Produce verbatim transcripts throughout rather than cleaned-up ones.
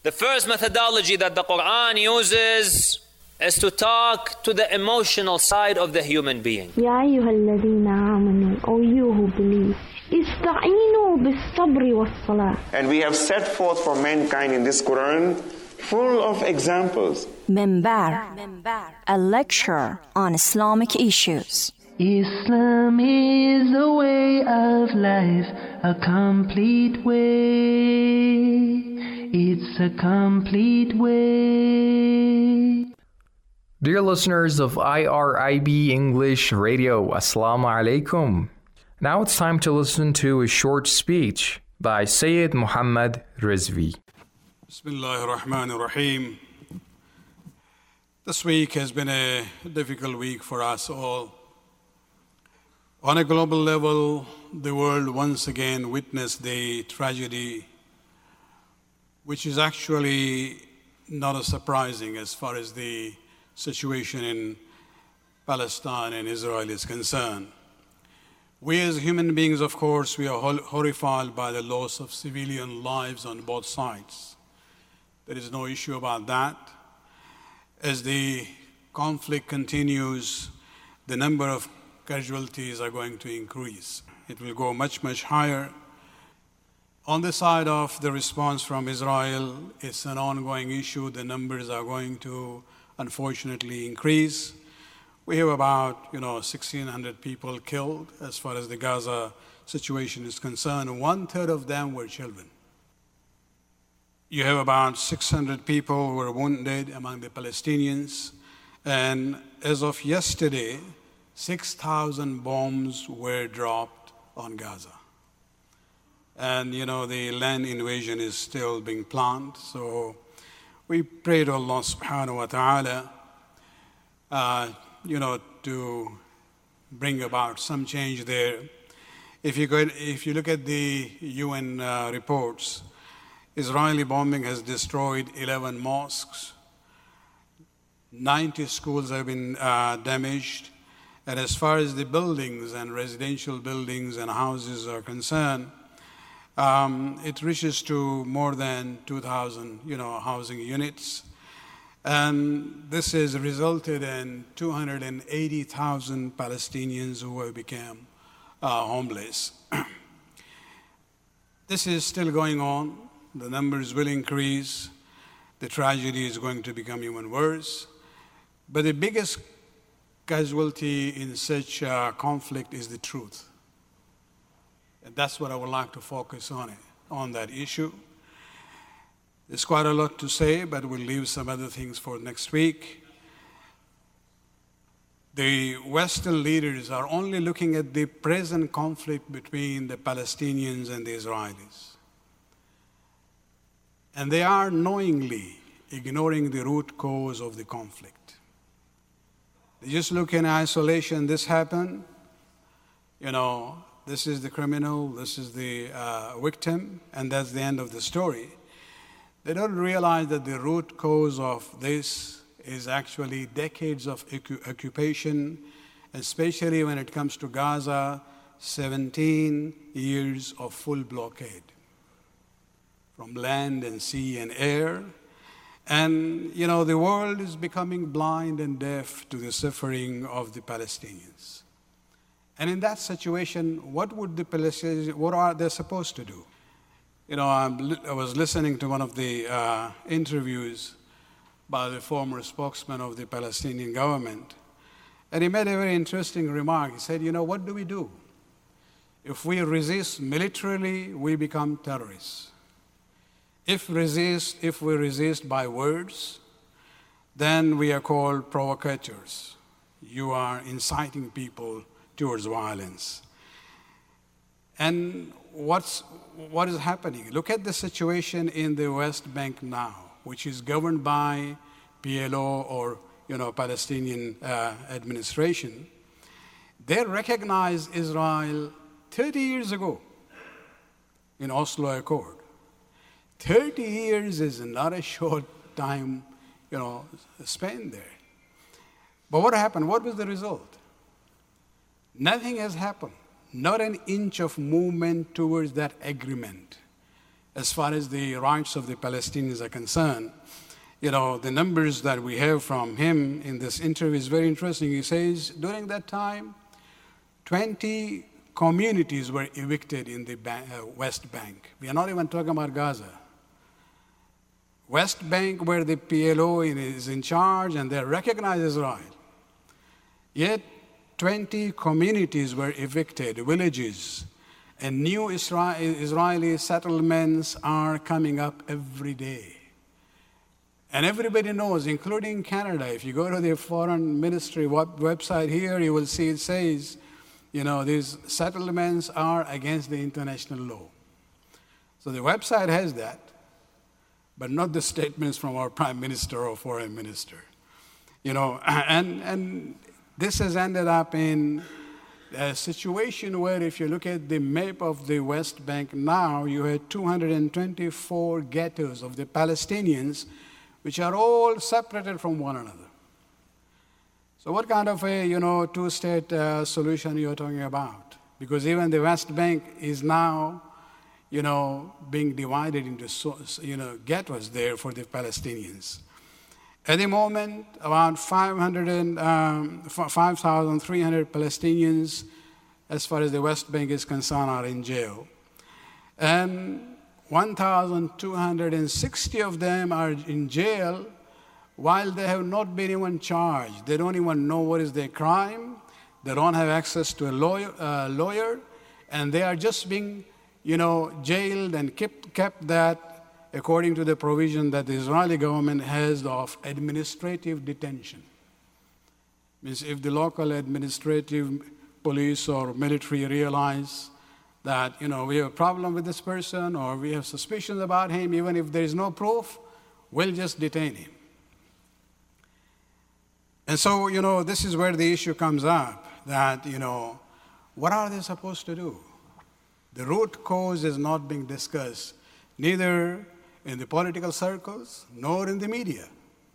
The first methodology that the Quran uses is to talk to the emotional side of the human being. يا أيها الذين آمنوا, O you who believe, استعينوا بالصبر والصلاة. And we have set forth for mankind in this Quran full of examples. Minbar, a lecture on Islamic issues. Islam is a way of life, a complete way. It's a complete way. Dear listeners of I R I B English Radio, Assalamu alaikum. Now it's time to listen to a short speech by Sayyid Muhammad Rizvi. Bismillahir Rahmanir Rahim. This week has been a difficult week for us all. On a global level, the world once again witnessed the tragedy, which is actually not as surprising as far as the situation in Palestine and Israel is concerned. We as human beings, of course, we are horrified by the loss of civilian lives on both sides. There is no issue about that. As the conflict continues, the number of casualties are going to increase. It will go much, much higher. On the side of the response from Israel, it's an ongoing issue. The numbers are going to, unfortunately, increase. We have about, you know, sixteen hundred people killed as far as the Gaza situation is concerned. One third of them were children. You have about six hundred people who were wounded among the Palestinians. And as of yesterday, six thousand bombs were dropped on Gaza. And, you know, the land invasion is still being planned. So we pray to Allah subhanahu wa ta'ala, uh, you know, to bring about some change there. If you, could, if you look at the U N uh, reports, Israeli bombing has destroyed eleven mosques, ninety schools have been uh, damaged, and as far as the buildings and residential buildings and houses are concerned, um, it reaches to more than two thousand, you know, housing units. And this has resulted in two hundred eighty thousand Palestinians who have become uh, homeless. This is still going on. The numbers will increase. The tragedy is going to become even worse. But the biggest casualty in such uh, conflict is the truth. And that's what I would like to focus on, it, on that issue. There's quite a lot to say, but we'll leave some other things for next week. The Western leaders are only looking at the present conflict between the Palestinians and the Israelis. And they are knowingly ignoring the root cause of the conflict. They just look in isolation, this happened, you know, this is the criminal, this is the uh, victim, and that's the end of the story. They don't realize that the root cause of this is actually decades of occupation, especially when it comes to Gaza, seventeen years of full blockade from land and sea and air. And, you know, the world is becoming blind and deaf to the suffering of the Palestinians. And in that situation, what would the Palestinians, what are they supposed to do? You know, I'm, I was listening to one of the uh, interviews by the former spokesman of the Palestinian government, and he made a very interesting remark. He said, you know, what do we do? If we resist militarily, we become terrorists. If resist, if we resist by words, then we are called provocateurs. You are inciting people towards violence. And what's, what is happening? Look at the situation in the West Bank now, which is governed by P L O or, you know, Palestinian uh, administration. They recognized Israel thirty years ago in Oslo Accord. thirty years is not a short time, you know, spent there. But what happened? What was the result? Nothing has happened. Not an inch of movement towards that agreement. as far as the rights of the Palestinians are concerned. You know, the numbers that we have from him in this interview is very interesting. He says, during that time, twenty communities were evicted in the West Bank. We are not even talking about Gaza. West Bank, where the P L O is in charge and they recognize Israel. Yet, twenty communities were evicted, villages, and new Isra- Israeli settlements are coming up every day. And everybody knows, including Canada, if you go to the Foreign Ministry web- website here, you will see it says, you know, these settlements are against the international law. So the website has that, but not the statements from our Prime Minister or Foreign Minister. You know, and, and this has ended up in a situation where if you look at the map of the West Bank now, you had two hundred twenty-four ghettos of the Palestinians, which are all separated from one another. So what kind of a, you know, two-state uh, solution you're talking about? Because even the West Bank is now, you know, being divided into, you know, ghettos there for the Palestinians. At the moment, around five thousand three hundred Palestinians, as far as the West Bank is concerned, are in jail. And one thousand two hundred sixty of them are in jail while they have not been even charged. They don't even know what is their crime. They don't have access to a lawyer, uh, lawyer and they are just being, you know, jailed and kept, kept that according to the provision that the Israeli government has of administrative detention. Means if the local administrative police or military realize that, you know, we have a problem with this person or we have suspicions about him, even if there is no proof, we'll just detain him. And so, you know, this is where the issue comes up, that, you know, what are they supposed to do? The root cause is not being discussed, neither in the political circles nor in the media.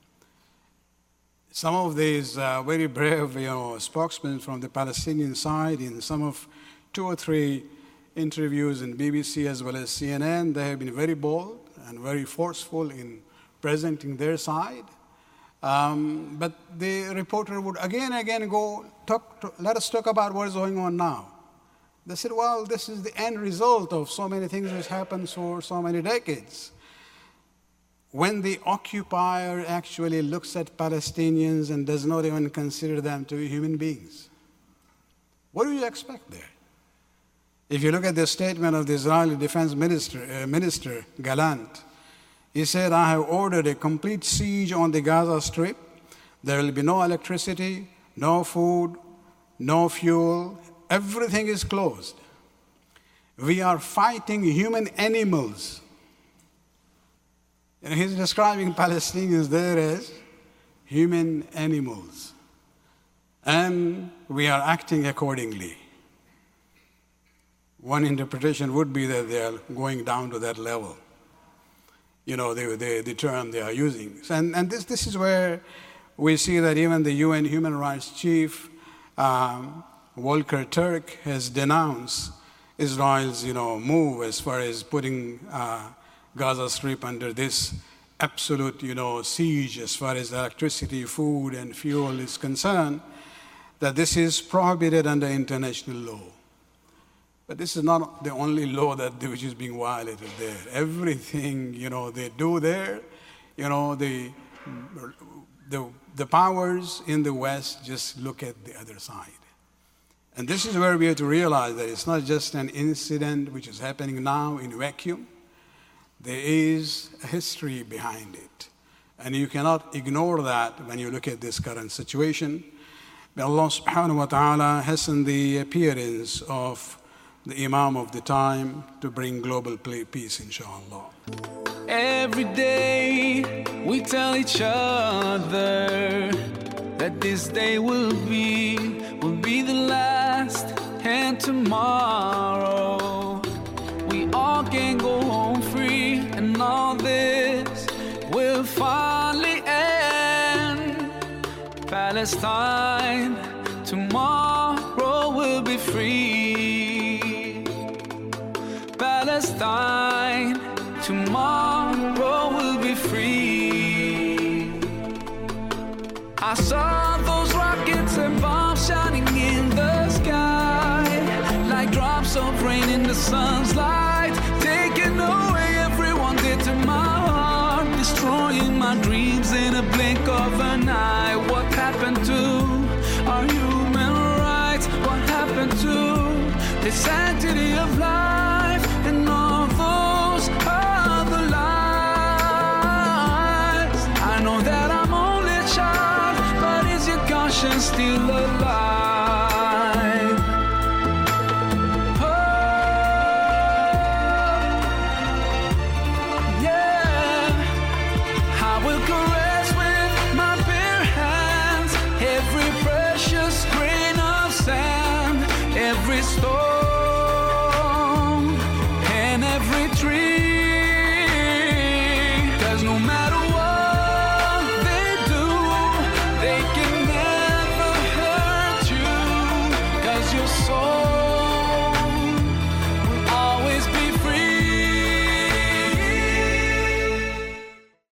Some of these uh, very brave, you know, spokesmen from the Palestinian side, in some of two or three interviews in B B C as well as C N N, they have been very bold and very forceful in presenting their side. Um, but the reporter would again and again go, talk to, let us talk about what is going on now. They said, well, this is the end result of so many things which happened for so many decades. When the occupier actually looks at Palestinians and does not even consider them to be human beings, what do you expect there? If you look at the statement of the Israeli Defense Minister, uh, Minister Gallant, he said, I have ordered a complete siege on the Gaza Strip. There will be no electricity, no food, no fuel. Everything is closed. We are fighting human animals. And he's describing Palestinians there as human animals. And we are acting accordingly. One interpretation would be that they are going down to that level. You know, the, the, the term they are using. And, and this, this is where we see that even the U N Human Rights Chief, um, Volker Turk, has denounced Israel's, you know, move as far as putting uh, Gaza Strip under this absolute, you know, siege as far as electricity, food, and fuel is concerned, that this is prohibited under international law. But this is not the only law that which is being violated there. Everything, you know, they do there, you know, the, the, the powers in the West just look at the other side. And this is where we have to realize that it's not just an incident which is happening now in vacuum. There is a history behind it. And you cannot ignore that when you look at this current situation. But Allah subhanahu wa ta'ala hastened the appearance of the Imam of the time to bring global peace, inshallah. Every day we tell each other that this day will be, will be the last, and tomorrow we all can go home free, and all this will finally end. Palestine, tomorrow will be free. Palestine, tomorrow will be free. I saw those rockets and bombs shining in the sky, like drops of rain in the sun's light, taking away everyone dear to my heart, destroying my dreams in a blink of an eye. What happened to our human rights? What happened to the sanctity of life and all those other lives? I know that I'm only a child, but is your conscience still alive? Oh, yeah. I will caress with my bare hands every precious grain of sand, every stone and every tree. 'Cause no matter what they do, they can never hurt you. 'Cause your soul